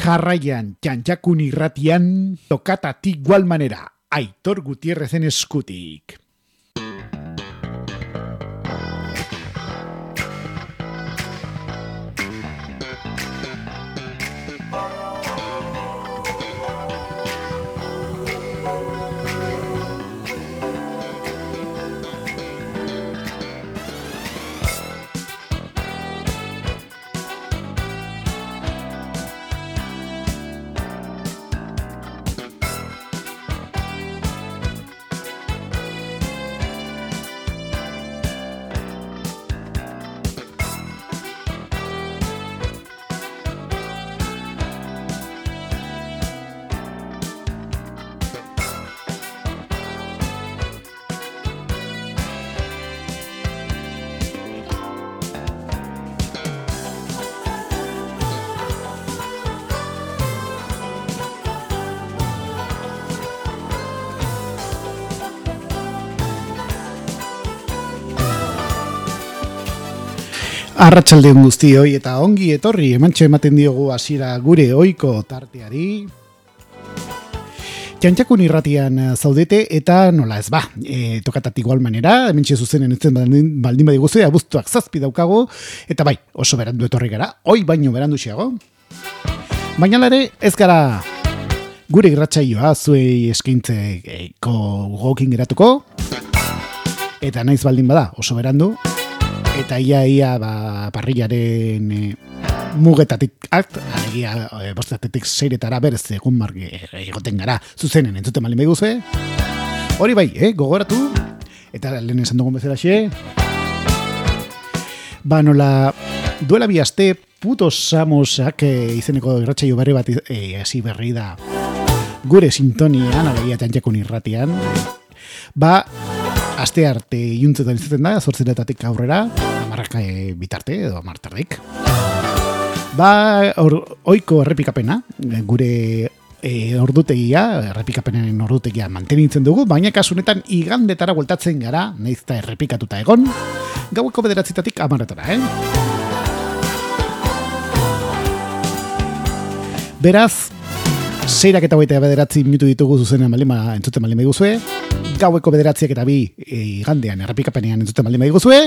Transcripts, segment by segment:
Jarraian, Txantxakun irratian, tokatatik igual manera, Aitor Gutierrezen eskutik. Arratsaldeon guztioi eta ongi etorri emantxe ematen diogu hasiera gure ohiko tarteari. Txantxakun irratian zaudete eta nola ez ba, tokatatik igual manera, hementxe zuzenen etzen baldin badiguzu, abuztuak 7 daukago, eta bai, oso berandu etorri gara, oi baino berandu xiago. Baina ere ez gara gure irratsaioa zuei eskaintzeko gogokin geratuko, eta naiz baldin bada oso berandu, eta ia parrillaren mugetatik alegia bostatetik 6etara berez egun margi egoten gara zuzenen entzuten baldin beguzue. Hori bai, gogoratu, eta lehen esan dugun bezalaxe, nola duela 2 aste puto samosak izeneko irratsaio berri bat hasi berri da gure sintonian, alegia Txantxakun irratian, aste arte iuntzetan izaten da, 8etatik aurrera, 10 bitarte edo 10 oiko errepikapena, gure errepikapenen ordutegia mantenitzen dugu, baina kasunetan igandetara bueltatzen gara, nahiz eta errepikatuta egon, gaueko 9etatik 10etara, Beraz, 6 eta 29 minutu ditugu zuzenean entzuten baldin badiguzue, gaueko 9 eta 2 igandean errepikapenean entzuten baldin badiguzue.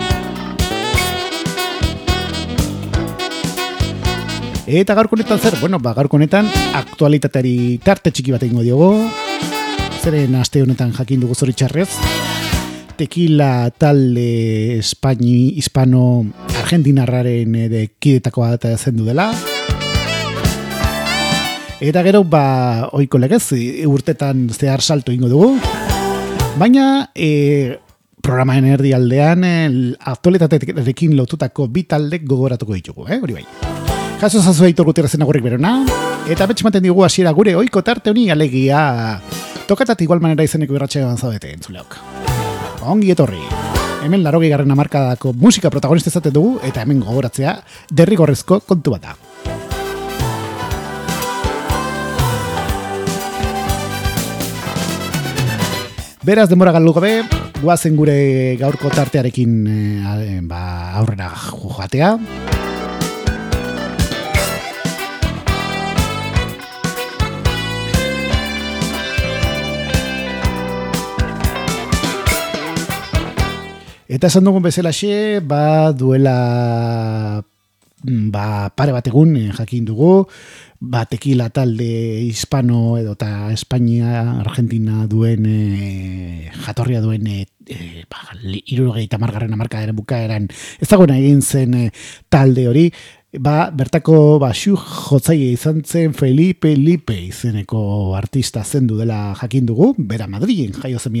Eta gaurko honetan zer? Gaurko honetan aktualitateari tarte txiki bat egingo diogu. Zeren aste honetan jakin dugu zoritxarrez. Tequila talde hispano-argentinarraren kidetako bat zendu dela. Eta gero, oiko legez, urtetan zehar salto ingo dugu. Baina, programaren erdialdean, aktualitatearekin lotutako 2 taldek gogoratuko ditugu, hori bai. Jaso zazu Aitor Gutierrezen agurrik berona, eta betxematen digu hasiera gure ohiko tarte honi alegia tokatat igual manera izeneko irratsaioan zaudete entzuleok. Ongi etorri. Hemen 80. hamarkadako musika protagonista izaten dugu, eta hemen gogoratzea derrigorrezko kontu bat da. Beraz, denbora galdu gabe, guazen gure gaurko tartearekin aurrera joatea. Eta esan dugun bezalaxe, duela pare bat egun jakin dugu, tequila talde hispano edo eta Espainia, Argentina duen jatorria duen 70. hamarkadaren bukaeran ezagun egin zen talde hori, bertako xu jotzaile izan zen Felipe Lipe izeneko artista zendu dela jakin dugu, bera Madrilen jaio zen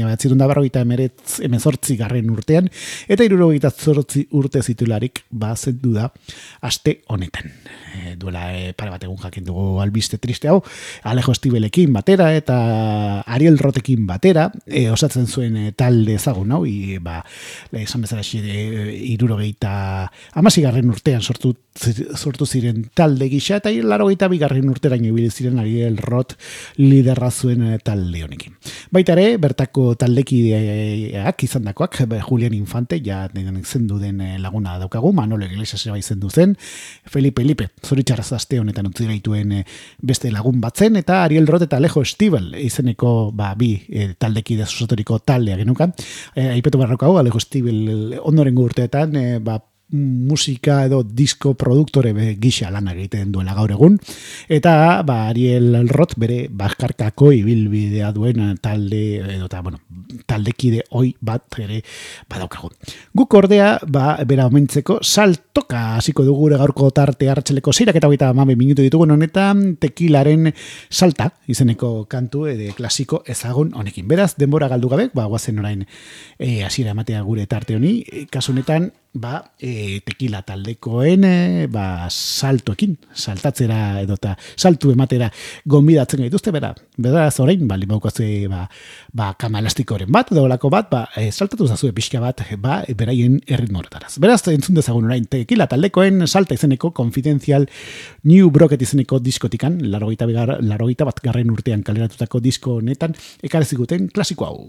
1918 urtean, eta 78 urte zitularik zendu da aste honetan. Duela pare bat egun jakin dugu albiste triste hau, Alejo Estibelekin batera eta Ariel Rotekin batera, osatzen zuen talde ezagun hau, esan bezala 70. urtean sortu sortu ziren talde gisa, eta 82. urteraino ibili ziren Ariel Roth liderra zuen talde honekin. Baita ere, bertako taldekideak izandakoak, Julian Infante, ja zendu den laguna daukagu, Manolo Iglesias bai zendu zen, Felipe Lipe, zoritxarraz aste honetan utzi gaituen beste lagun batzen, eta Ariel Roth eta Alejo Stivel izeneko bi taldekide osaturiko taldea genukan. Aipetu barraukagu, Alejo Stivel ondorengo urteetan, musika edo disko produktore gisa lan egiten duela gaur egun, eta Ariel Roth bere bakarkako ibilbidea duen talde edo taldekide oi bat ere badaukagu. Guk ordea bera omentzeko saltoka hasiko dugu gure gaurko tarte arratsaleko 6:30 minutu ditugun honetan tekilaren salta izeneko kantu klasiko ezagun honekin. Beraz, denbora galdu gabe, goazen orain hasiera ematea gure tarte honi, kasu honetan tekila taldekoen saltoekin, saltatzera edota saltu ematera gonbidatzen gaituzte, beraz orain, limaukazue kama elastikoren bat, edo bat, saltatu zazue pixka bat, beraien erritmo horretaraz. Beraz, entzun dezagun orain tekila taldekoen salta izeneko Confidential New Brocket izeneko diskotikan, 81. urtean kaleratutako disko honetan, ekarezikuten klasiko hau.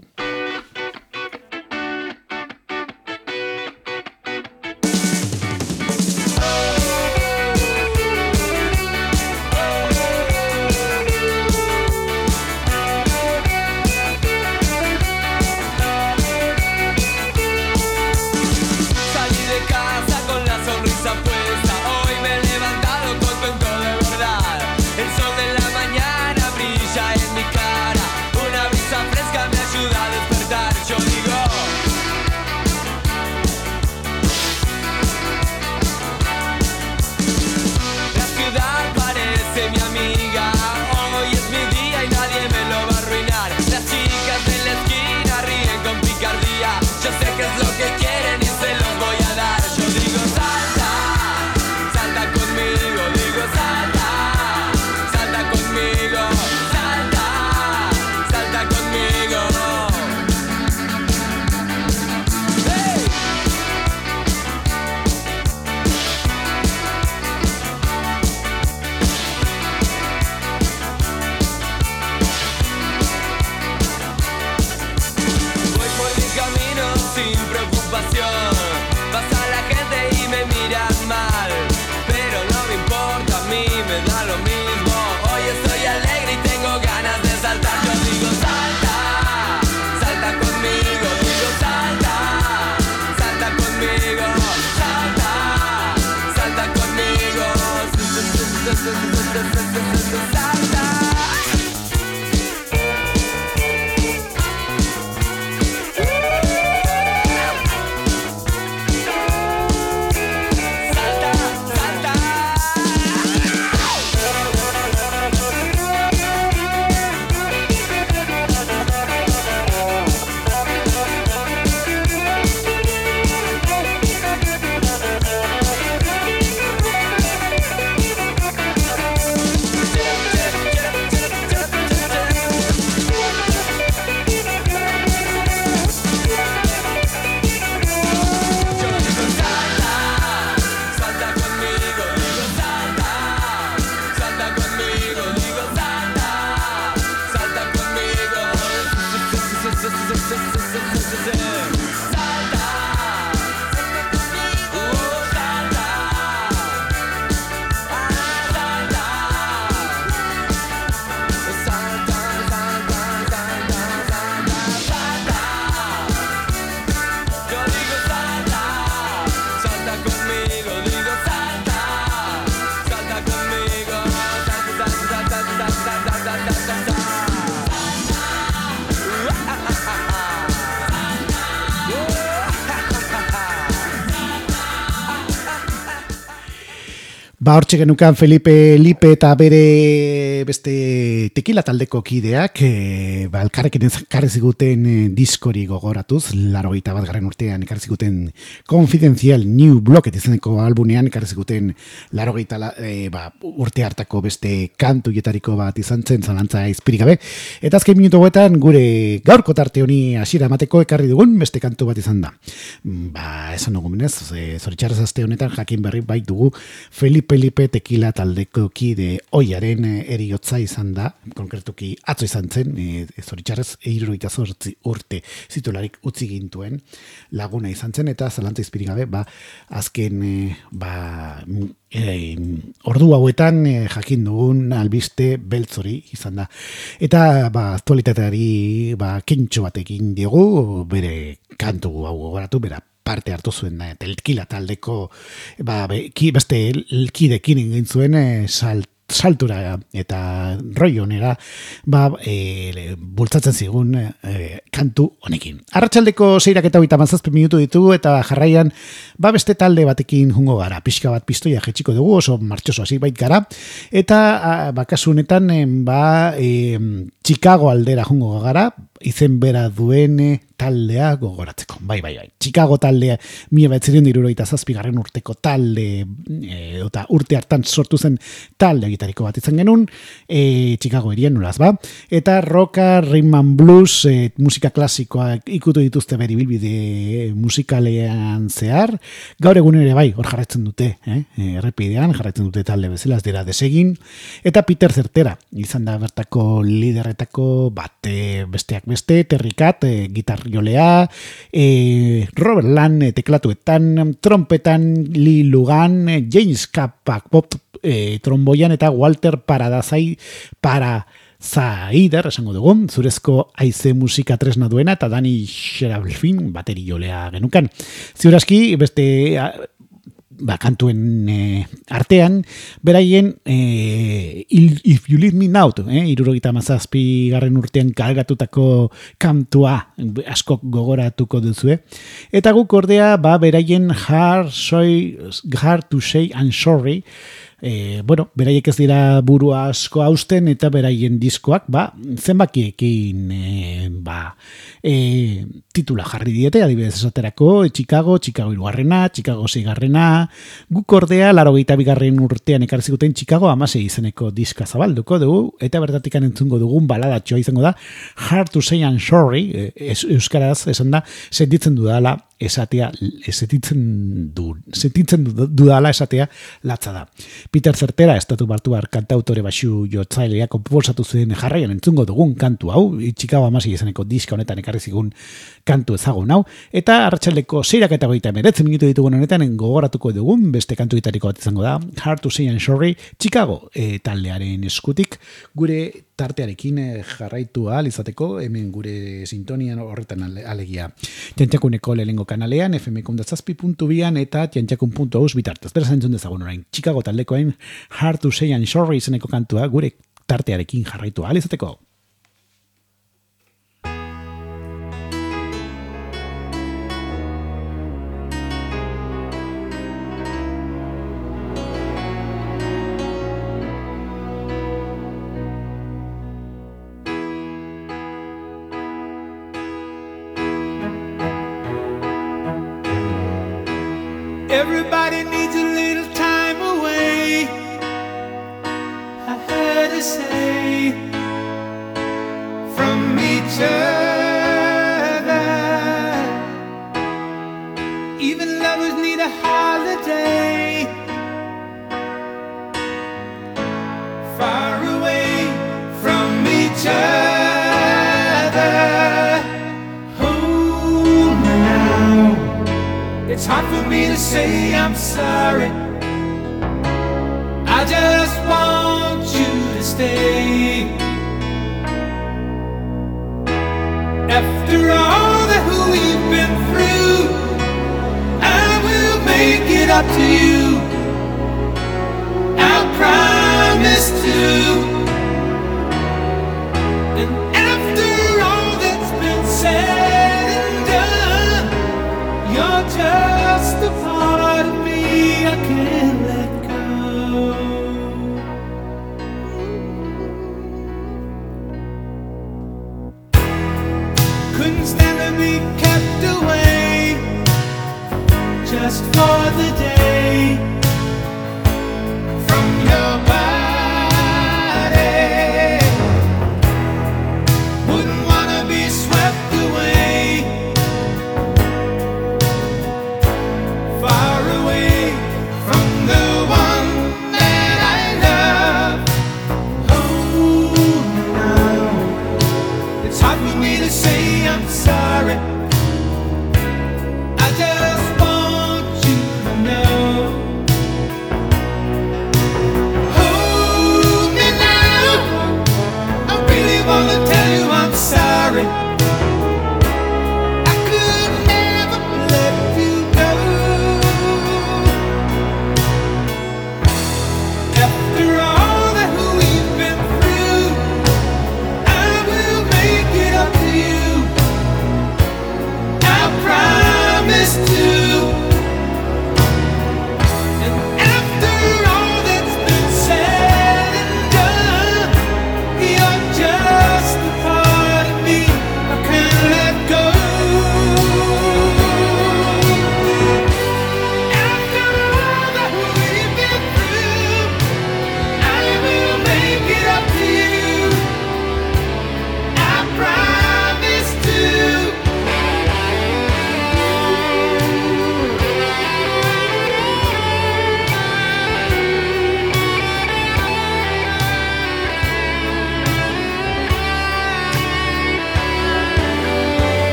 Hortxe genukan Felipe Lipe eta bere beste tekila taldeko kideak elkarrekin ekarri ziguten diskori gogoratuz, 81. urtean ekarri ziguten Confidential New Blocket izeneko albunean ekarri ziguten 80 urte hartako beste kantuietariko bat izan zen zalantza izpirik gabe. Eta azken minutu hauetan gure gaurko tarte honi hasiera emateko ekarri dugun beste kantu bat izan da. Esan dugu menez, zoritxarrez aste honetan jakin berri bai dugu Felipe tekila taldeko kide oiaren eriotza izan da, konkretuki atzo izan zen, zoritxarrez 78 urte zitularik utzi gintuen laguna izan zen, eta zalantza izpirik gabe, azken ordu hauetan jakin dugun albiste beltzori izan da. Eta aktualitateari kentxo batekin diogu, bere kantu hau gogoratu, bera parte hartu zuen telkila taldeko beste kidekin egin zuen saltura eta roionera bultzatzen zigun kantu honekin. Arratsaldeko 6:37 minutu ditugu eta jarraian beste talde batekin jungo gara. Pixka bat pistoia jetxiko dugu, oso martxoso hasi bait gara, eta kasu honetan Chicago aldera jungo gara, izen bera duen taldea gogoratzeko. Bai. Chicago taldea 1977 urteko talde eta urte hartan sortu zen talde gitariko bat izan genuen, Chicago erian nolaz eta rocka, rhythm and blues, musika klasikoa ikutu dituzte beri bilbide musikalean zehar. Gaur egun ere hor jarraitzen dute, errepidean jarraitzen dute talde bezala, ez dira desegin, eta Peter Zertera izan da bertako liderretako besteak beste, Terry Cat, gitarriolea, Robert Land, teklatuetan, trompetan, Lee Lugan, James Kappak, tromboian, eta Walter Zaider, esango dugu, zurezko haize musika tresna duena, eta Dani Sherafin bateriolea genukan. Ziurazki, beste kantuen artean, beraien If You Leave Me Now, 77. urtean kalgatutako kantua askok gogoratuko duzue. Eta guk ordea, beraien Hard to Say I'm Sorry, beraiek ez dira burua asko hausten, eta beraien diskoak zenbakiekin titula jarri diete, adibidez esaterako Chicago 3, Chicago 6, guk ordea 82. urtean ekarri ziguten Chicago 16 izeneko diska zabalduko dugu, eta bertatik entzungo dugun baladatxoa izango da Hard to Say I'm Sorry, euskaraz esan da, sentitzen dudala esatea latza da. Peter Zertera, estatu batuar kantautore baxu jotzailea konposatu zuen jarraian entzungo dugun kantu hau, Chicago 16 izeneko diska honetan ekarri zigun kantu ezagun hau, eta arratsaldeko 6:39 minutu ditugun honetan gogoratuko dugun beste kantu gitariko bat izango da, Hard to Say I'm Sorry, Chicago taldearen eskutik, gure tartearekin jarraitu ahal izateko, hemen gure sintonian horretan alegia Jantxakuneko lehenengo kanalean, fm.zazpi.bian eta jantxakun.eus bitartez. Beraz entzun dezagun orain, Chicago taldekoen Hard to Say I'm Sorry izeneko kantua gure tartearekin jarraitu ahal izateko. Everybody needs a little time away, I heard her say, from each other. Even lovers need a holiday, far away from each other. Hold me now, it's hard for me to say I'm sorry. I just want you to stay. After all that we've been through, I will make it up to you. I promise to. And after all that's been said and done, you're just a part of me I can't let go.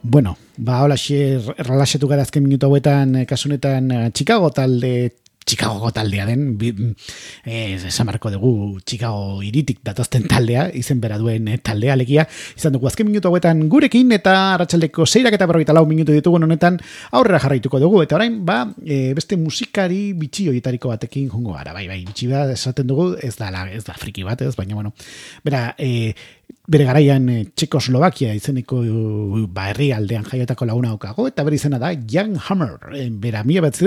Bueno, hola relaxatu gara azken minutu hauetan, kasunetan Chicagoko taldea den, esan marko dugu Chicago iritik datozten taldea, izen bera duen taldea alegia, izan dugu azken minutu hauetan gurekin, eta arratsaldeko 6:44 minutu ditugun honetan aurrera jarraituko dugu, eta orain, beste musikari bitxi horietariko batekin jongo gara, bai, bitxi bat esaten dugu, ez da friki bat, ez, baina, bueno, bere garaian Txekoslovakia izeneko herrialdean jaiotako laguna daukago, eta bere izena da Jan Hammer, bera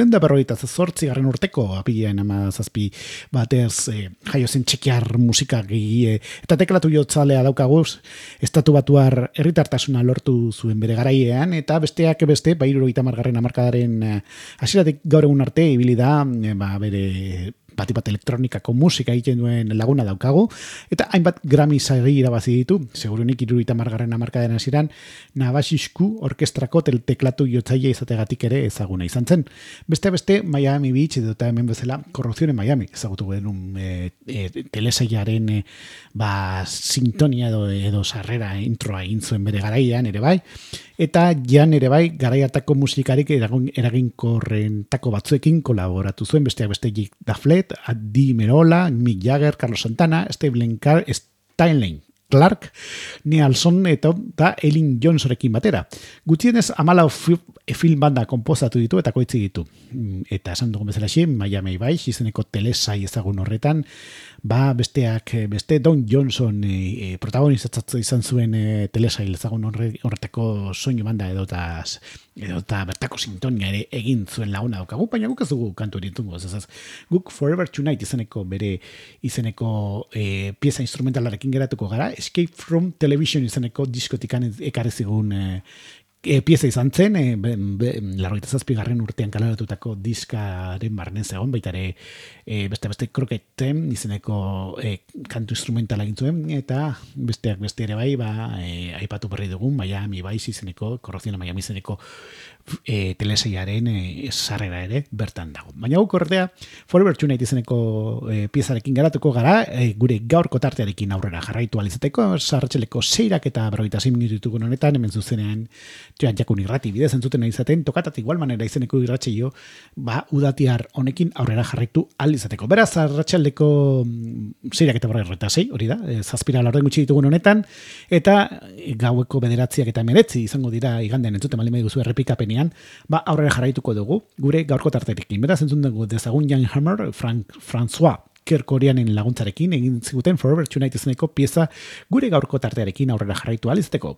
1948 urteko apilean 17 batez jaio zen txekiar musika eta teklatu jotzalea daukagu, estatu batuar herritartasuna lortu zuen bere garaiean, eta besteak beste, 70. hamarkadaren hasieratik gaur egun arte ibili da, bere bat elektronikako musika egiten duen laguna daukagu, eta hainbat Grammy sari irabazi ditu, segurunik 70. hamarkadaren hasieran Nabashisku orkestrako teklatu jotzaile izategatik ere ezaguna izan zen. Beste Miami Beach edota hemen bezala Corrupción en Miami ezagutu genuen telesailaren sintonia edo sarrera introa egin zuen bere garaian ere bai, eta Jan ere bai garaiatako musikarik eraginkorrentako batzuekin kolaboratu zuen, besteak beste Jake Daflet, Adi Merola, Mick Jagger, Carlos Santana, Stanley Clark, Neilson eta Elin Johnsonekin batera. Gutxienez 14 film banda konposatu ditu eta koitzi ditu. Eta esan dugun bezala Miami Vice izeneko telesai ezagun horretan, beste Don Johnson protagonizatzatu izan zuen telesai ezagun horretako soinu banda edota bertako sintonia ere egin zuen laguna daukagu, baina guk ez dugu kantu ditungo, guk Forever Tonight izeneko pieza instrumentalarekin geratuko gara, Escape from Television izeneko diskotikan ekarri zigun pieza izan zen, 87. urtean kalaratutako diskaren barnen zegoen, baita ere beste kroketen izeneko kantu instrumentala egin zuen, eta besteak beste ere bai, aipatu berri dugun, Miami Vice izeneko, Corrupción en Miami izeneko telesaiaren sarrera ere bertan dago. Baina guk ordea, Forever Tonight izeneko piezarekin garatuko gara, gure gaurko tartearekin aurrera jarraitu alizateko, sarratxeleko 6:46 minutu ditugun honetan, hemen zuzenean Joan Jakun irrati bidez entzuten izaten, tokatat igual manera izeneko irratxeio, udatiar honekin aurrera jarraitu alizateko. Beraz, sarratxeleko 6:46, hori da, 7 laurden gutxi ditugun honetan, eta gaueko 9 eta 19 izango dira igandean entzuten malimei duzu errepikapenean, aurrera jarraituko dugu, gure gaurko tarterekin. Beraz, entzun dugu dezagun Jan Hammer, François Kerkorianen laguntzarekin egin ziguten Forever Tonight izeneko pieza gure gaurko tartearekin aurrera jarraitu alizateko.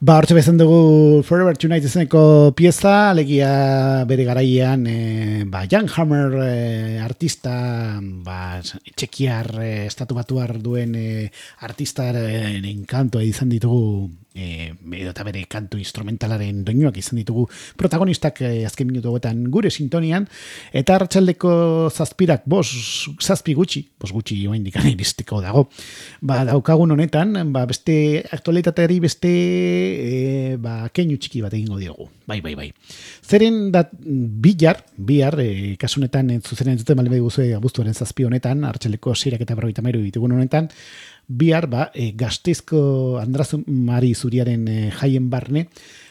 Hortxe bezan dugu Forever Tonight izeneko pieza, alegia bere garaian Jan Hammer artista, txekiar estatu batuar duen artistaren kantua izan ditugu, edo eta bere kantu instrumentalaren doinuak izan ditugu protagonistak azken minutu hauetan gure sintonian, eta arratsaldeko zazpirak, zazpi gutxi joan indikan iristeko dago. Daukagun honetan, beste aktualitateari beste keinu txiki bat egingo diogu. Bai. Zeren bihar, kasunetan zuzenen zuten bali guzue abuztuaren zazpi honetan, arratsaleko 6:53 ditugun honetan, bihar, Gasteizko Andraz Mari Zuriaren jaien barne,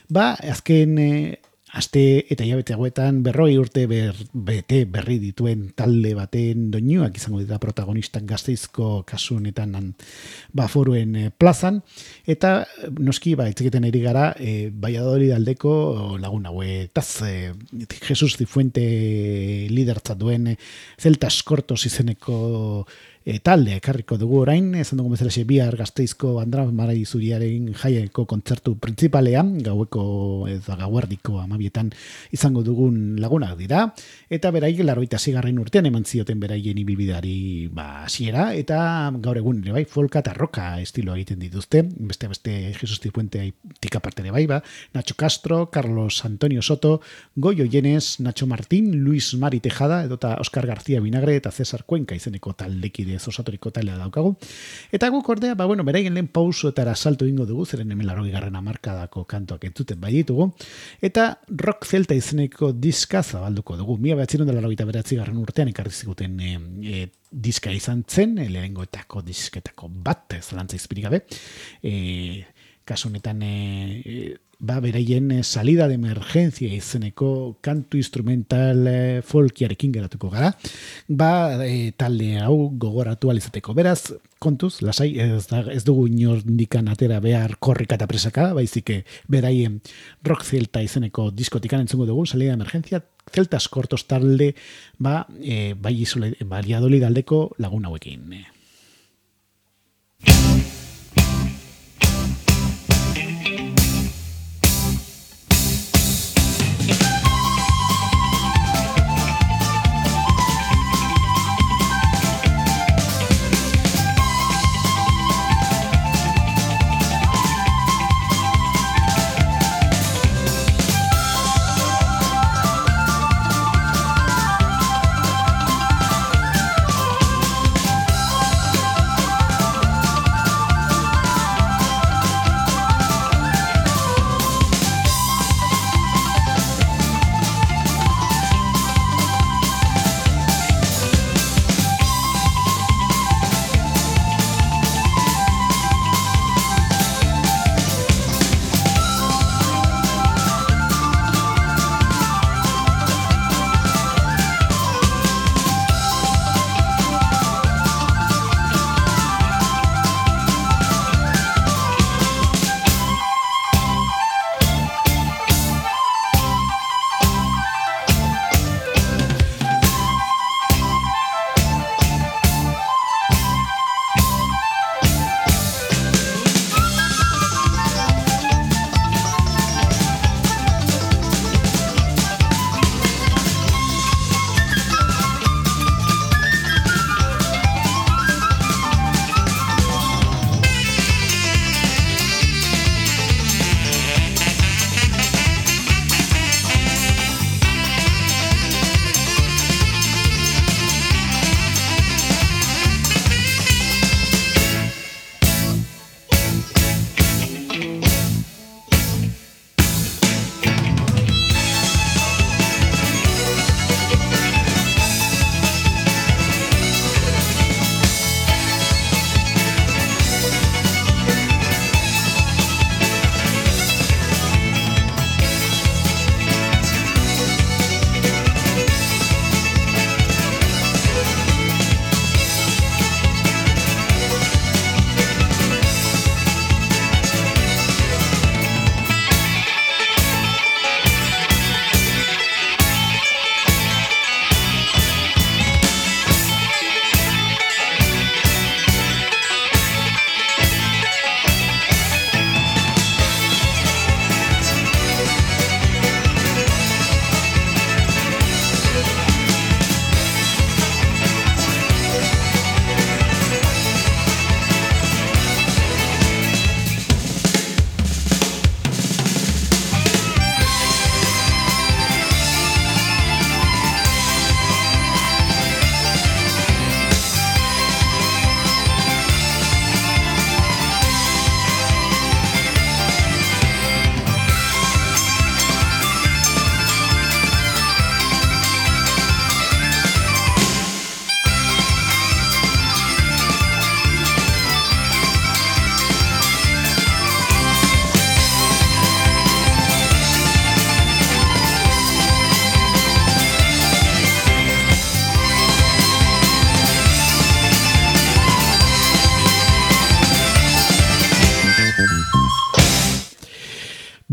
azken aste eta hilabete hauetan 40 urte bete berri dituen talde baten doinuak izango dira protagonistak Gasteizko kasu honetan foruen plazan, eta noski itzeketen eri gara Valladolid aldeko lagun hauetaz, Jesus Cifuente lidertzat duen Celtas Cortos izeneko talde ekarriko dugu orain, esan dugu bezala bihar Gasteizko Andraz Mari Zuriaren jaieko kontzertu printzipalean, gauerdiko 12 izango dugun lagunak dira, eta beraik 86. urtean eman zioten beraien ibilbideari hasiera, eta gaur egun ere folka eta roka estiloa egiten dituzte, beste Jesus Cifuente tika parte ere Nacho Castro, Carlos Antonio Soto, Goyo Llenes, Nacho Martín, Luis Mari Tejada, edota Oscar García Vinagre eta César Cuenca izeneko taldekide osaturiko taldea daukagu. Eta guk ordea, beraien lehen pausoetara salto egingo dugu, zeren hemen 80. hamarkadako kantuak entzuten bai ditugu, eta rock celta izeneko diska zabalduko dugu. 1989 urtean ekarri ziguten diska izan zen, lehenengoetako disketako bat, zalantza izpirik gabe, kasu honetan beraien salida de emergencia izeneko kantu instrumental folkiarekin geratuko gara, talde hau gogoratu alizateko. Beraz, kontuz, lasai, ez dugu inordikan atera behar korrika eta presaka, baizik beraien rock celta izeneko diskotikan entzungo dugu, salida de emergencia, Celtas Cortos talde, Valladolid aldeko lagun hauekin.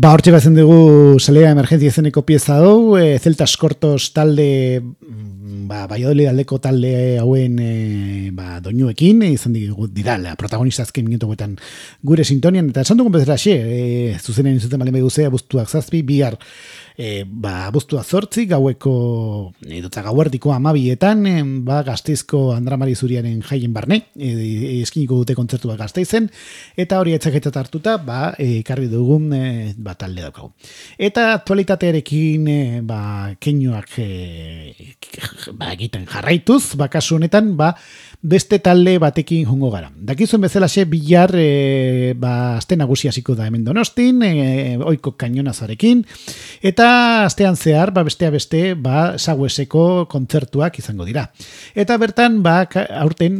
Hortxe bazen dugu Salea Emergentzia izeneko pieza hau, Celtas Cortos talde, Valladolid aldeko talde hauen doinuekin, izan dira, protagonista azken minutuetan gure sintonian, eta esan dugun bezala zuzenen izuten balen beguzea, abuztuak 7, bihar, abuztua 8, gaueko, gauerdiko 12etan, Gasteizko Andra Mari Zuriaren jaien barne, eskiniko dute kontzertu bat Gasteizen, eta hori etxaketat hartuta, ekarri dugun talde daukagu. Eta aktualitatearekin keinuak egiten jarraituz, kasu honetan, beste talde batekin jongo gara. Dakizuen bezalaxe bihar aste nagusi hasiko da hemen Donostin, ohiko kainonazarekin, eta astean zehar, bestea beste, Saueseko kontzertuak izango dira. Eta bertan, aurten,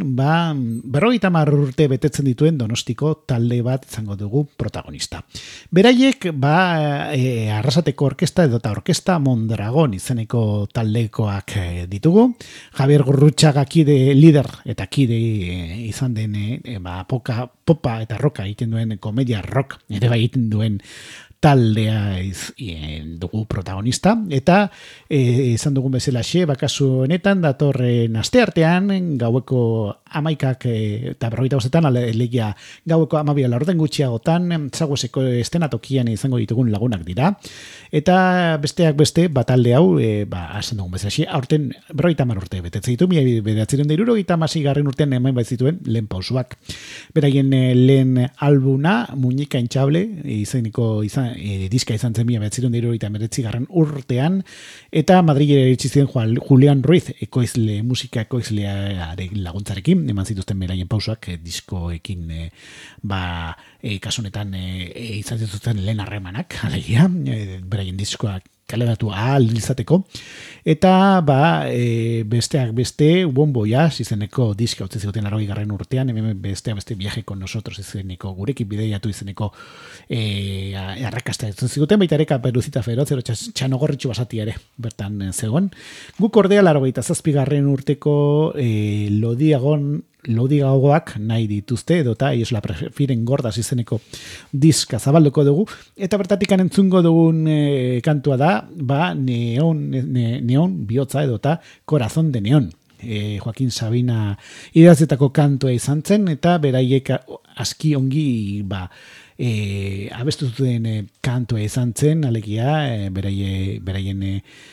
50 urte betetzen dituen Donostiko talde bat izango dugu protagonista. Beraiek, Arrasateko orkesta edota orkesta Mondragon izeneko taldekoak ditugu. Javier Gurrutxaga kide lider eta kide izan den popa eta roka egiten duen komedia rock ere bai egiten duen taldea dugu protagonista, eta izan dugun bezalaxe, kasu honetan datorren asteartean, gaueko 11 eta 45etan, alegia gaueko 12 laurden gutxiagotan, Saueseko estenatokian izango ditugun lagunak dira, eta besteak beste, talde hau, hasen dugun bezalaxe, aurten 50 urte betetzen ditu, 1976 urtean hemen baitzituen lehen pausuak. Beraien lehen albuna, Muñeca Hinchable, diska izan zen 1979 urtean, eta Madrilera iritsi ziren Julian Ruiz, musika ekoizlearen laguntzarekin, eman zituzten beraien pausoak diskoekin, kasu honetan izan zituzten lehen harremanak, alegia, beraien diskoak kaleratu ahal izateko, eta besteak beste Bombo Jazz izeneko diska utzi ziguten 80 urtean, hemen besteak beste Viaje con nosotros izeneko gurekin bideiatu izeneko arrakasta ez ziguten, baita ere Caperucita Feroz, Txanogorritxu basati ere bertan zegoen. Guk ordea 87 urteko lodiagoak nahi dituzte, edota ellos la prefieren gordas izeneko diska zabalduko dugu, eta bertatik entzungo dugun kantua da, neon bihotza edota Corazón de Neón. Joaquin Sabina idatzetako kantua izan zen, eta beraiek aski ongi abestu zuten kantua izan zen, alegia beraien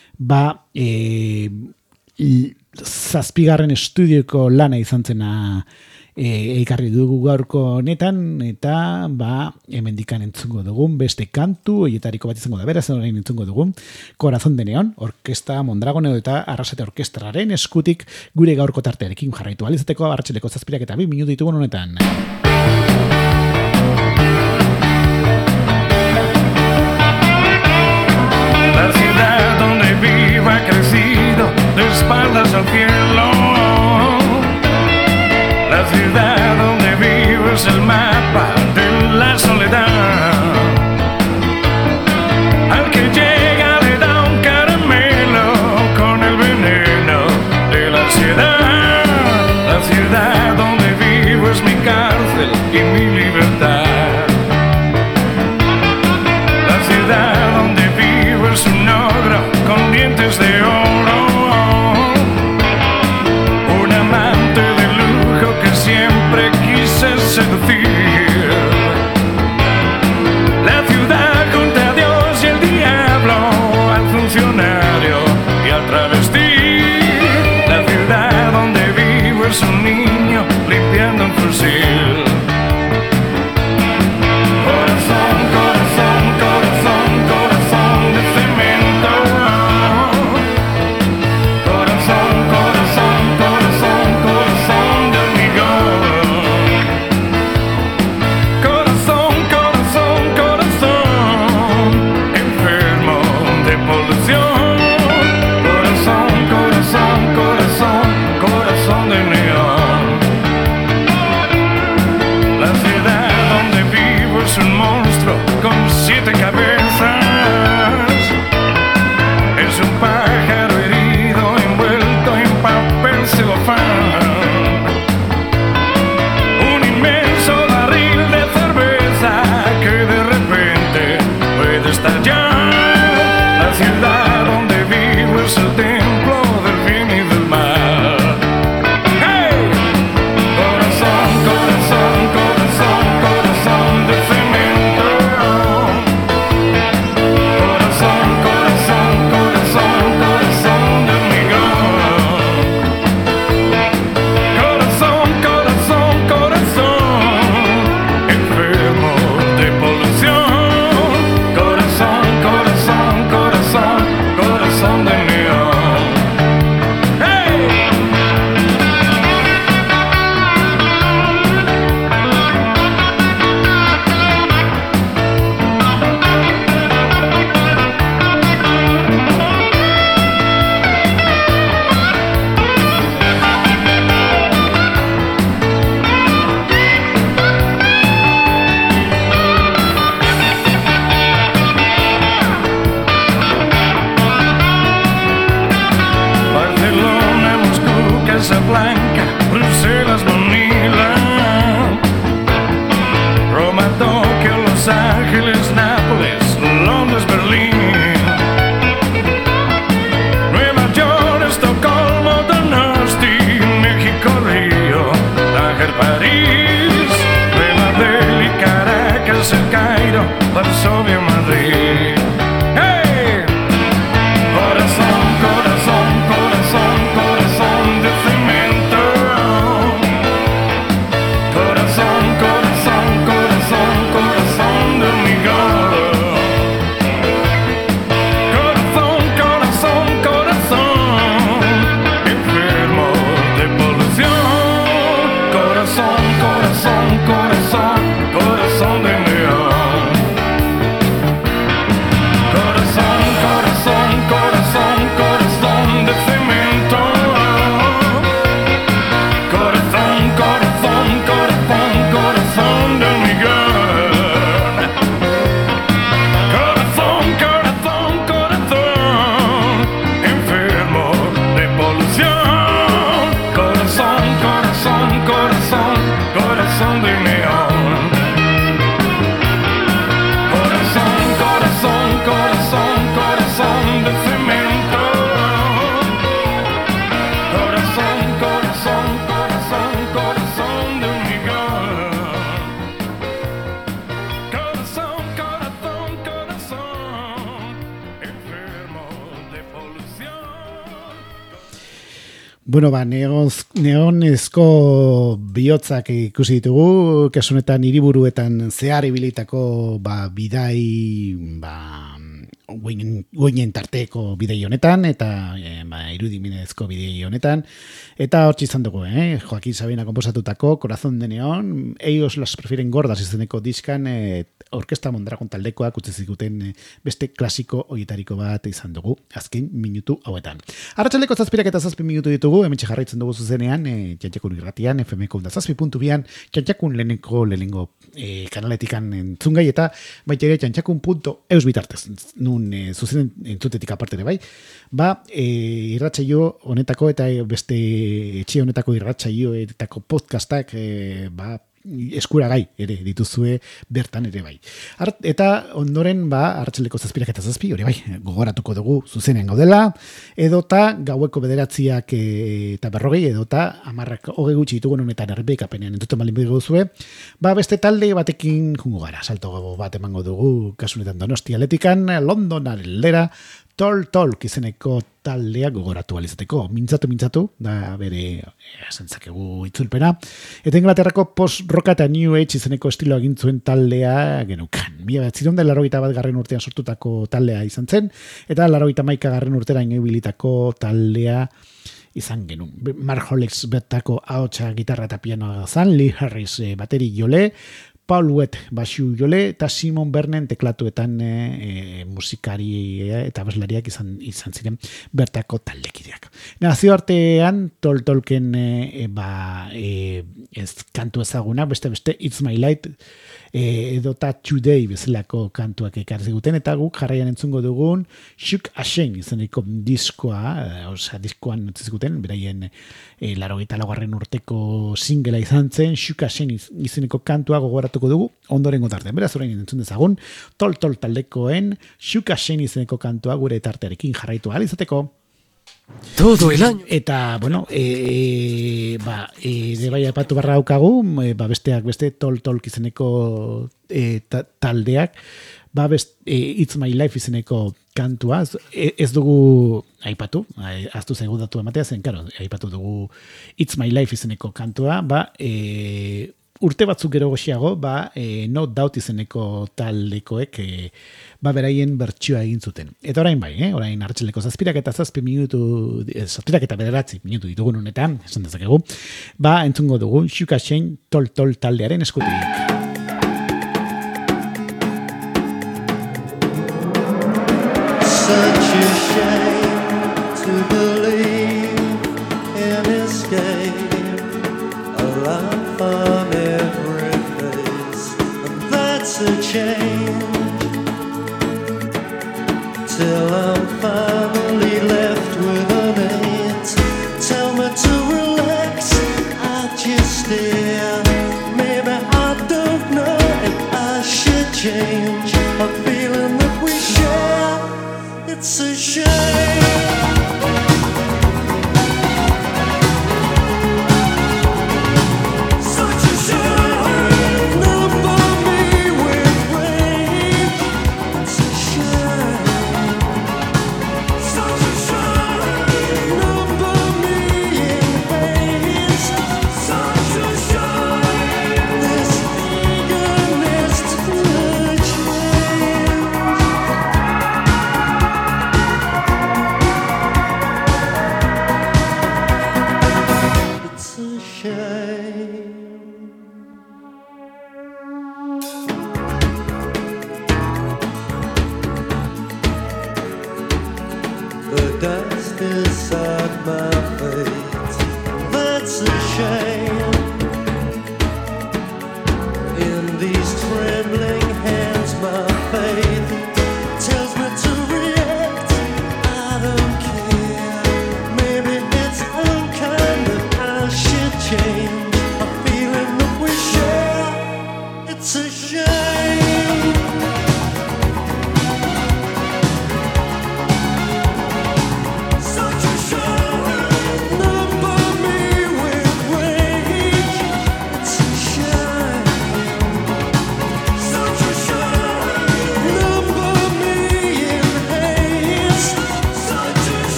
zazpigarren estudioko lana izan zena ekarri dugu gaurko honetan, eta hemendikan entzungo dugun beste kantu, horietariko bat izango da, beraz orain entzungo dugun Corazón de Neón, orkesta Mondragon eta Arrasate orkestraren eskutik gure gaurko tartearekin jarraitu alizateko, arratsaleko 7 eta 2 minutu ditugun honetan. La ciudad donde vivo ha crecido de espaldas al cielo. La ciudad donde vivo es el mapa de la soledad. Al que llega le da un caramelo con el veneno de la ansiedad. La ciudad donde vivo es mi cárcel hasta allá. La ciudad donde vivo es el templo del bien y del mal. ¡Hey! Corazón, corazón, corazón, corazón de cemento. Corazón, corazón, corazón, corazón de hormigón. Corazón, corazón, corazón, enfermo de polución. Corazón, corazón, corazón, corazón de neón. ¡Hey! Barcelona, Moscú, Casablanca, Bruselas, Manila, Roma, Tokio, Los Ángeles, Nápoles, Londres, Berlín, Nueva York, Estocolmo, Donosti, México, Río, Tánger, París, Nueva Delhi, Caracas, El Cairo, Varsovia, Madrid. ¡Hey! Corazón, corazón, corazón, corazón de cemento. Corazón, corazón, corazón, corazón de hormigón. Corazón, corazón, corazón, enfermo de polución. Corazón, corazón, corazón, corazón de neón. Corazón, corazón, corazón, corazón de cemento. Corazón, corazón, corazón, corazón de hormigón. Corazón, corazón, corazón, enfermo de polución. Corazón, corazón, corazón, corazón de neón. Corazón, corazón, corazón, corazón de cemento. Corazón, corazón, corazón, corazón de hormigón. Corazón, corazón, corazón, enfermo de polución. Bueno, neonezko bihotzak ikusi ditugu, kasu honetan hiriburuetan zehar ibilitako bidai, goinen tarteko bidei honetan, eta irudimenezko bidei honetan, eta hortzi izan dugu, Joaquin Sabina komposatutako Corazón de Neón, ellos las prefieren gordas izeneko diskan, Orkestra Mondragon taldekoak utzi ziguten beste klasiko horietariko bat izan dugu, azken minutu hauetan. Arratsaldeko 7 eta 7 minutu ditugu, hementxe jarraitzen dugu zuzenean, Txantxakun irratian, FMko 7.2an, Txantxakun lehenengo kanaletikan entzungai, eta baita ere txantxakun.eus bitartez, nun zuzen entzutetik aparte ere bai, irratsaio honetako eta beste etxe honetako irratsaioetako podcastak eskuragai ere dituzue bertan ere bai. Eta ondoren arratsaldeko 7 eta 7 hori bai, gogoratuko dugu zuzenean gaudela, edota gaueko 9 eta 40 edota 10 gutxi ditugun honetan errepikapenean entzuten baldin baduzue, beste talde batekin jungo gara, salto bat emango dugu kasunetan Donosti Atletikan, London aldera, Talk izeneko taldea gogoratu alizateko, mintzatu, da bere zentzakegu itzulpena. Eta Inglaterrako post-rock eta New Age izeneko estilo egin zuen taldea genukan. 1981 urtean sortutako taldea izan zen, eta 81 urtera inoibilitako taldea izan genuen. Mark Hollis betako ahotsa, gitarra eta pianoa zan, Lee Harris bateri jole, Paul Wett basu jole, eta Simon Vernon teklatuetan musikari eta abeslariak izan ziren bertako taldekideak. Nazio artean Tolkien kantu ezaguna, beste It's My Light edota Today bezalako kantuak ekar ziguten, eta guk jarraian entzungo dugun Shook a Shame izeneko diskoa, diskoan utzi ziguten, beraien 84. urteko singela izan zen, Shook a Shame izeneko kantua gogoratuko dugu ondorengo tartean. Beraz, orain entzun dezagun, Tol taldekoen Shook a Shame izeneko kantua gure tartearekin jarraitu ahal izateko. Todo el año. Eta, bueno, de bai aipatu barra daukagu, besteak beste Tol izeneko taldeak, It's My Life izeneko kantua, ez dugu aipatu, aztu zaigu datu ematea zen, karo, aipatu dugu It's My Life izeneko kantua, urte batzuk gero goxiago, No Doubt izeneko taldekoek beraien bertsioa egin zuten. Eta orain orain hartxeleko 7 eta 7 minutu, 7 eta 9 minutu ditugun honetan, esan dezakegu, entzungo dugu Shook a Shame Tol taldearen eskutik. Such a shame to believe in escape, a laugh on every face, and that's a change. Till I'm finally left with an eight. Tell me to relax, I just stare. Maybe I don't know if I should change a feeling that we share. It's a shame.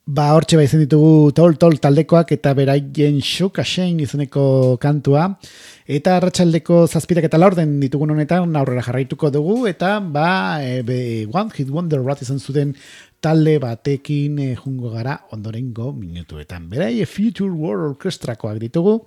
Ba, hortxe izen ditugu Tol taldekoak eta beraien Shook a Shame izeneko kantua. Eta arratsaldeko 7 eta 4 ditugun honetan aurrera jarraituko dugu. Eta One Hit Wonder bat izan zuten talde batekin jungo gara ondorengo minutuetan. Berai Future World Orchestrakoak ditugu.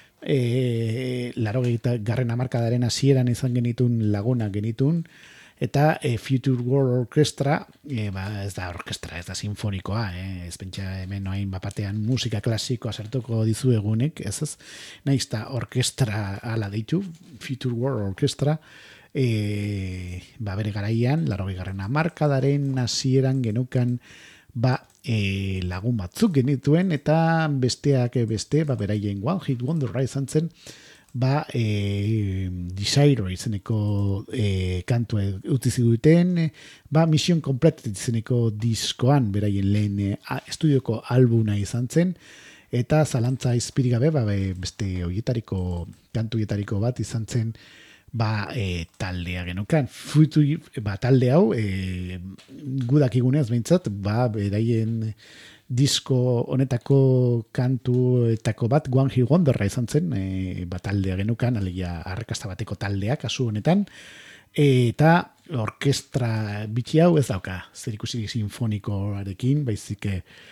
80. hamarkadaren hasieran izan genitun lagunak genitun. Eta Future World Orchestra, ez da orkestra, ez da sinfonikoa, ez pentsa hemen noain bapatean musika klasikoa sartuko dizuegunek, ez, nahiz da orkestra ala deitu, Future World Orchestra, bere garaian, 80. hamarkadaren hasieran genukan, lagun batzuk genituen, eta besteak beste, beraien One Hit Wonder izan zen, Desire izeneko kantua utzi ziguten, Mission Complete izeneko diskoan beraien lehen estudioko albuna izan zen, eta zalantza izpirik gabe, beste horietariko, kantu horietariko bat izan zen, taldea genukan. Talde hau, gudak igunez behintzat, beraien disko honetako kantuetako bat One Hit Wonderra izan zen, taldea genukan, alegia arrakasta bateko taldea kasu honetan, eta orkestra bitxi hau ez dauka, zer ikusi sinfonikoarekin, baizik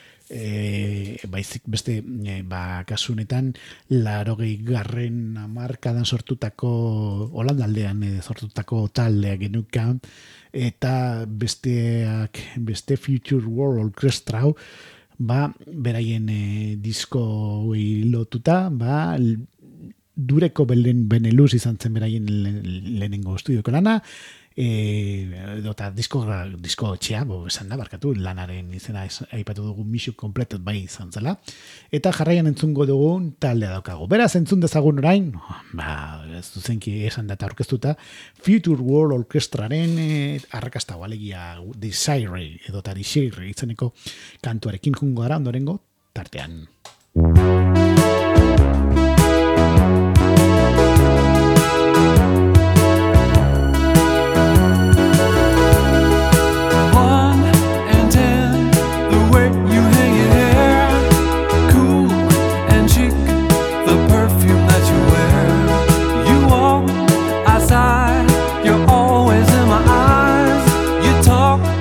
beste kasu honetan 80. hamarkadan sortutako Holandaldean sortutako taldea genukan, eta beste Future World Orchestra hau beraien disko lotuta, Dureko Benelux izan zen beraien lehenengo estudioko lana, eta disko txea, esan da, barkatu, lanaren izena aipatu dugu Mission Complete bai izan zela, eta jarraian entzungo dugun taldea daukagu. Beraz, entzun dezagun orain, ez duzenki esan data orkestuta, Future World Orchestraren arrakasta alegia Desire edo Desire izeneko kantuarekin jungo gara ondorengo tartean.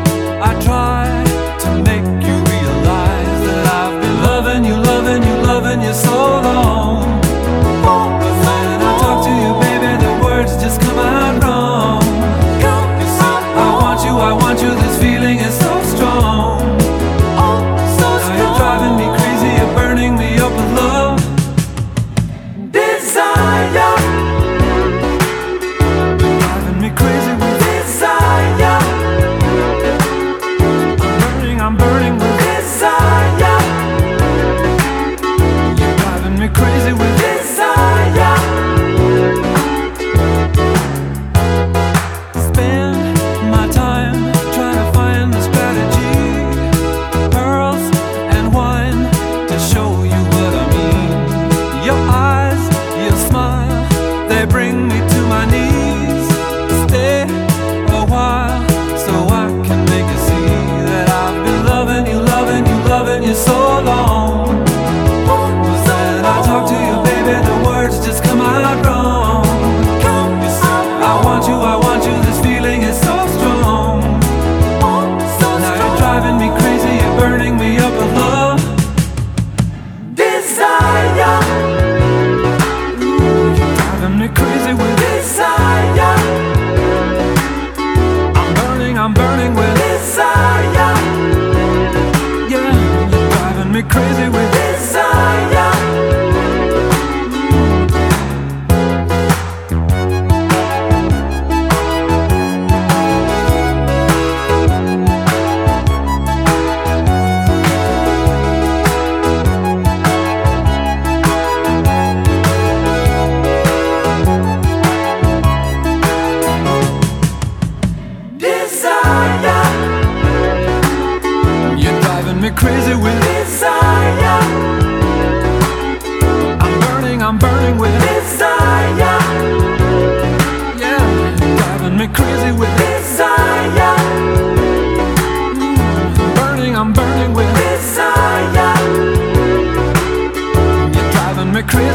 Loving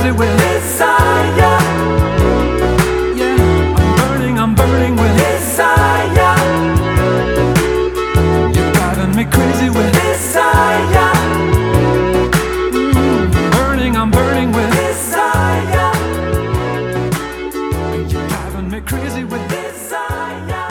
crazy with desire. Yeah, I'm burning with desire. You're driving me crazy with desire. I'm burning with desire. You're driving me crazy with desire.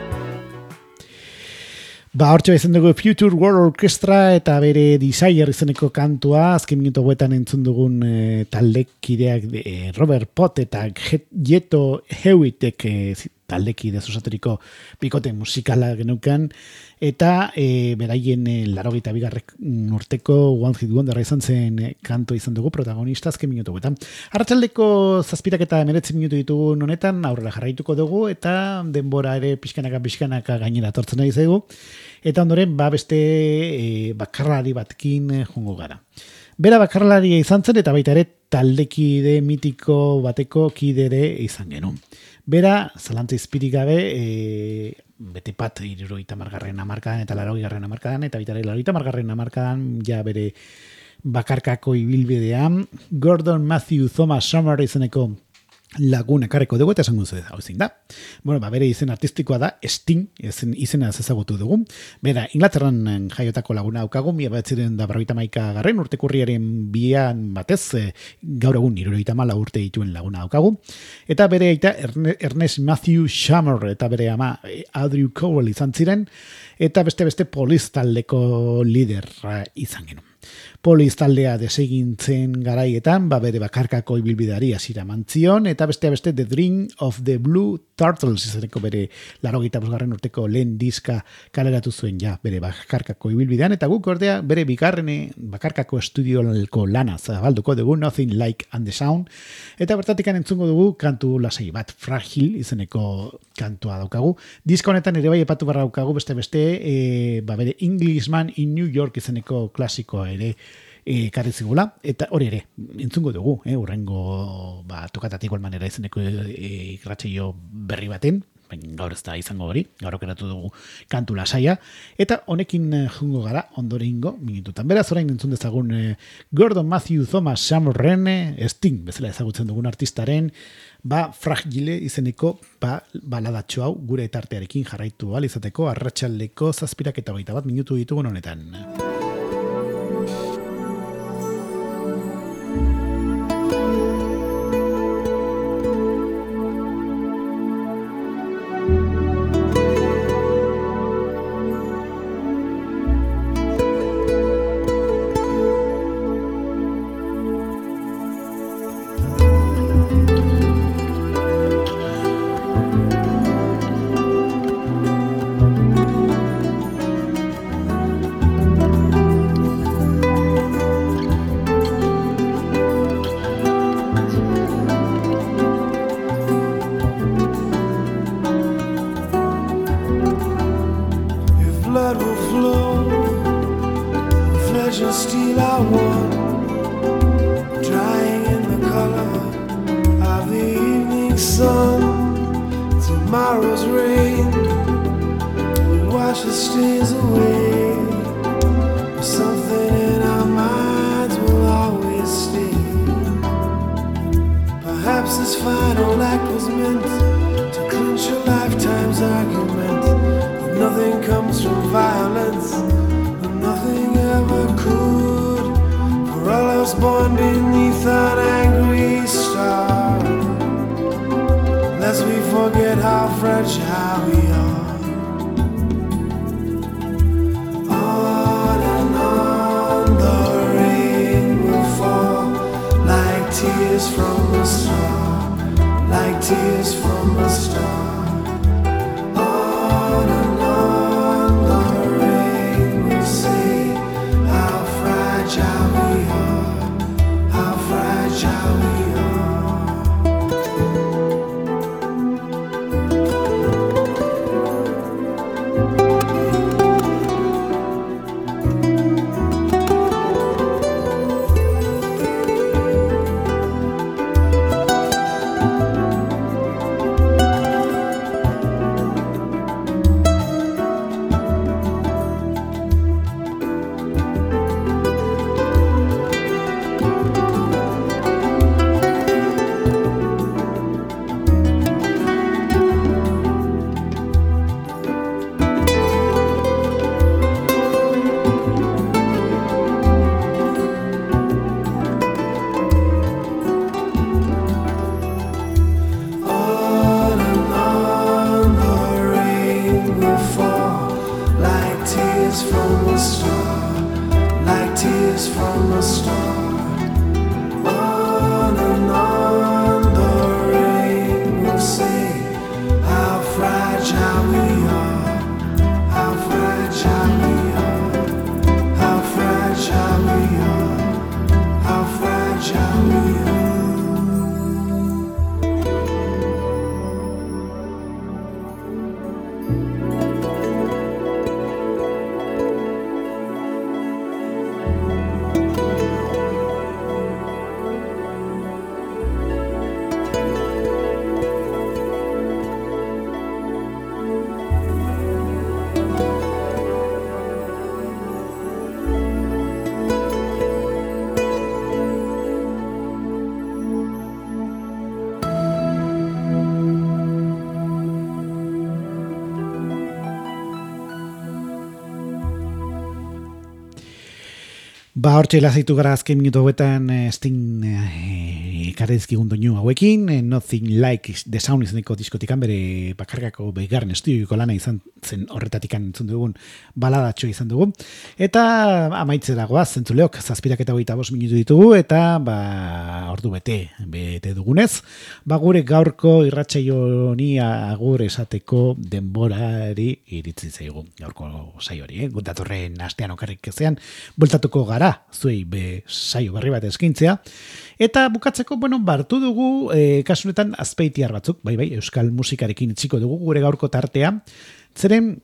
Hortxe izan dugu Future World Orchestra eta bere Desire izeneko kantua, azken minutu guetan entzun dugun taldekideak Robert Pott eta Jeto Hewittek taldekide osaturiko bikote musikala genukan, eta beraien 82. urteko One Hit Wonderra izan zen kantu izan dugu protagonista azken minutu guetan. Arratsaldeko 7 eta 19 minutu ditugun honetan aurrera jarraituko dugu, eta denbora ere pixkanaka gainera tortzen ari zaigu, eta ondoren beste bakarlari batkin jongo gara. Bera bakarlaria izan zen, eta baita ere taldekide mitiko bateko kidere izan genuen. Bera, zalantza izpirik gabe, bete pat 70. hamarkadan eta 80. hamarkadan, eta baita ere 80. hamarkadan ja bere bakarkako ibilbidean, Gordon Matthew Thomas Summer izeneko laguna ekarriko dugu, eta esango zu hau zein da. Bueno, bere izen artistikoa da Sting, izena ezagutu dugu. Bera, Inglaterran jaiotako laguna daukagu, 1951 urtekurriaren bian batez, gaur egun 74 urte dituen laguna daukagu. Eta bere aita Ernest Matthew Summer eta bere ama Audrey Cowell izan ziren, eta beste Police taldeko liderra izan genuen. Police taldea desegintzen garaietan, bere bakarkako ibilbideari hasiera mantzion, eta beste The Dream of the Blue Turtles izaneko bere 85. urteko lehen diska kaleratu zuen ja bere bakarkako ibilbidean, eta guk ordea bere bakarkako estudioko lana zabalduko dugu, Nothing Like and the Sound, eta bertatik entzungo dugu kantu lasai bat, Fragile izeneko kantua daukagu. Diska honetan ere bai epatu barra daukagu beste bere Englishman in New York izeneko klasikoa ere karri zigula, eta hori ere entzungo dugu, urrengo tokatatik manera izeneko irratsaio berri baten, baina gaur ez da izango hori, gaur okeratu dugu kantu lasaia, eta honekin jungo gara ondorengo minututan. Beraz, orain entzun dezagun Gordon Matthew Thomas Summerren, Sting bezala ezagutzen dugun artistaren, Fragile izeneko baladatxo hau gure tartearekin jarraitu ahal izateko arratsaldeko 7:21 minutu ditugun honetan. tears from a star, like tears from a star. On and on the rain will say how fragile we are, how fragile we are, how fragile we are, how fragile we are. Hortxe lazitu gara azken minutu hauetan Sting ekarrizkigun doinu hauekin, Nothing Like the Sound izeneko diskotikan bere bakargako begarren estudioiko lana izan zen horretatikan entzun dugun baladatxo izan dugu. Eta amaitzera goaz, zentzuleok, 7:25 minutu ditugu eta ordu bete dugunez, gure gaurko irratsaio honi agur esateko denborari iritzi zaigu. Gaurko saio hori, datorren astean okarrik ezean, bueltatuko gara zuei saio berri bat eskintzea. Eta bukatzeko, hartu dugu kasunetan azpeitiar batzuk, bai, euskal musikarekin itziko dugu gure gaurko tartea. Zeren,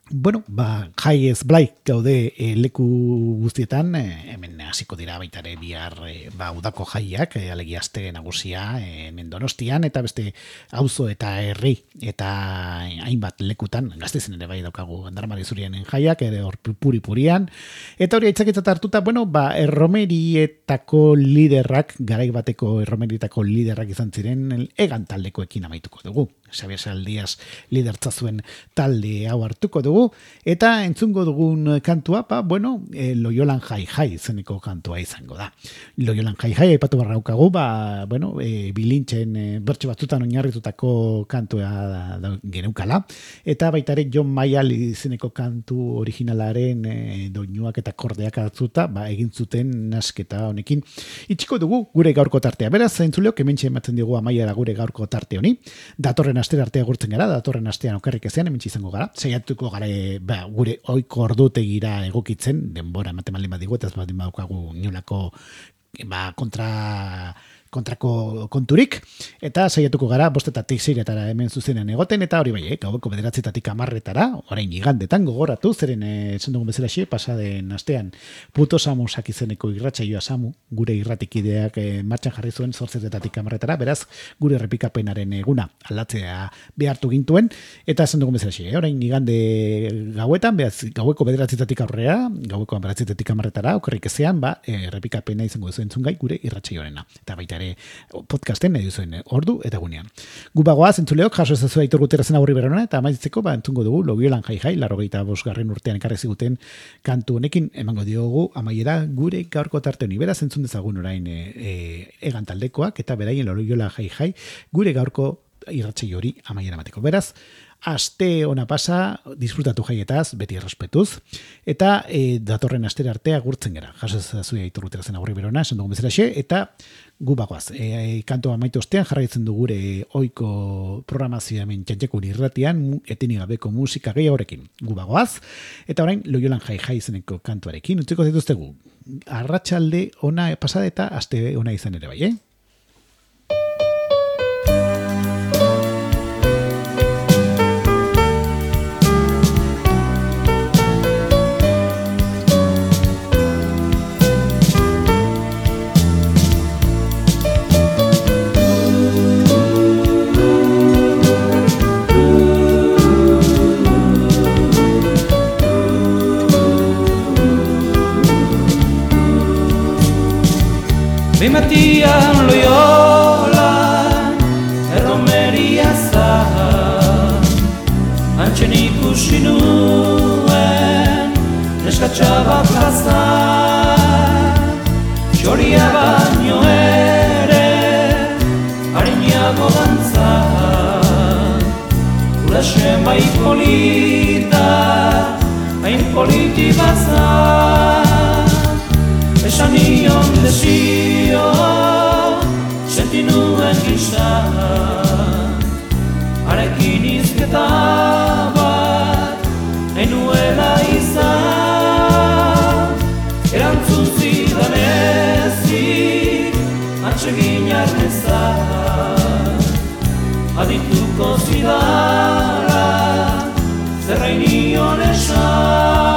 jai ez blai gaude leku guztietan, hemen hasiko dira baitare bihar udako jaiak, alegia aste nagusia hemen Donostian, eta beste auzo eta herri eta hainbat lekutan, Gasteizen ere bai daukagu Gandarmari Zurienen jaiak, ere hor puri-purian, eta hori aitzaketzat hartuta, erromerietako liderrak, garai bateko erromerietako liderrak izan ziren, egan taldekoekin amaituko dugu. Xabier Saldias lidertza zuen talde hau hartuko dugu, eta entzungo dugun kantua, Loiolan Jai izeneko kantua izango da. Loiolan Jai aipatu barraukagu, bilintxen bertso batzutan oinarritutako kantua geneukala, eta baitare Jon Mayall izeneko kantu originalaren doinuak eta kordeak hartuta, egin zuten nasketa honekin. Itxiko dugu gure gaurko tartea. Beraz, entzuleok, hementxe ematen digu amaiera gure gaurko tarte honi. Datorren astera arte agurtzen gara, datorren astean okerrik ezean, hementxe izango gara. Saiatuko gara gure ohiko ordutegira egokitzen, denbora ematen baldin badigu, eta ez baldin badukagu inolako kontrako konturik, eta saiatuko gara 5:06 hemen zuzenean egoten, eta hori bai, gaueko 9:10 orain igandetan gogoratu, zeren esan dugun bezalaxe, pasaden astean Puto Samusak izeneko irratsaioa Samu, gure irratikideak martxan jarri zuen 8:10 beraz, gure errepikapenaren eguna aldatzea behartu gintuen, eta esan dugun bezalaxe, orain igande gauetan, gaueko 9:00 aurrera, gaueko 9:10 okerrik ezean, errepikapena izango zuen entzungai gure irratsaioarena, eta baita ere podcasten nahi duzuen ordu eta gunean. Gu bagoaz, entzuleok, jaso ezazu Aitor Gutierrezen aurri berona, eta amaitzeko entzungo dugu Loiolan Jai, 85. urtean ekarri ziguten kantu honekin emango diogu amaiera gure gaurko tarte honi. Beraz, entzun dezagun orain egan taldekoak, eta beraien Loiolan Jai, gure gaurko irratsaio hori amaiera emateko. Beraz, aste ona pasa, disfrutatu jaietaz, beti errespetuz, eta datorren astera arte agurtzen gara. Jaso ezazu Aitor Gutierrezen aurri berona, esan dugun bezalaxe, eta gu bagoaz, kantoa amaitu ostean jarraitzen du gure ohiko programazioa hemen Txantxekun irratian, etenik gabeko musika gehiagorekin. Gu bagoaz, eta orain Loiolan Jai izeneko kantuarekin, utziko zituztegu. Arratsalde ona pasada eta aste ona izan ere bai, Matian Loiolan erromeria zahar Antxen ikusi nuen neskatxaba plazan Txoria baino ere harinago dantzan Urasen bai polita hain politi baza, esan nion desio, senti nuen gisa, harekin izketa bat, nahi nuela izan, erantzun zidan ezik, atsegin arnezak, adituko zidara, zerrain nion esan.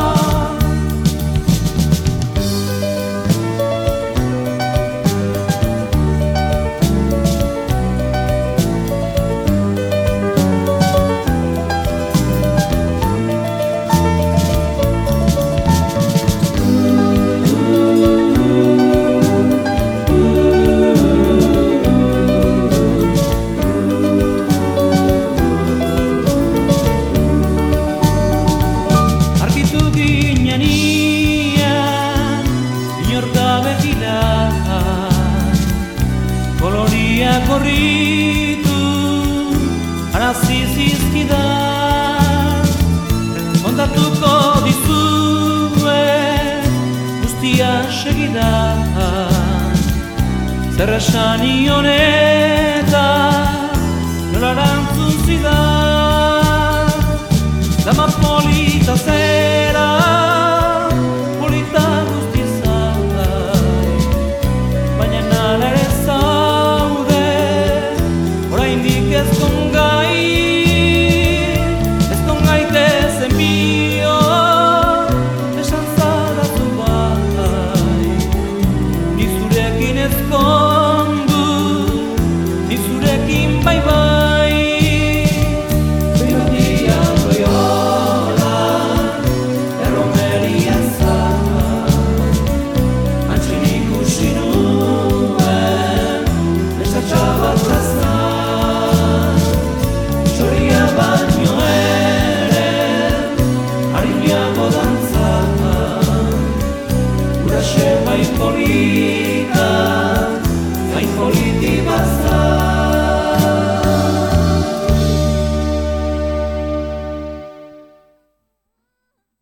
Korritu, arazi zizkidan, kontatuko dizuet, guztia segidan, zer esan nion eta nola erantzun zidan, dama polita zera, polita guztizai, baina nala ere ez kongaitezen bio, esan zadatu bai, ni zurekin ezkondu, ni zurekin bai. Berotian loiolan, erromeria zan, antxin ikusi nuen, esatxabat zazan, baino ere, hariniago dantza, uraxe bai polita, bai politi baza.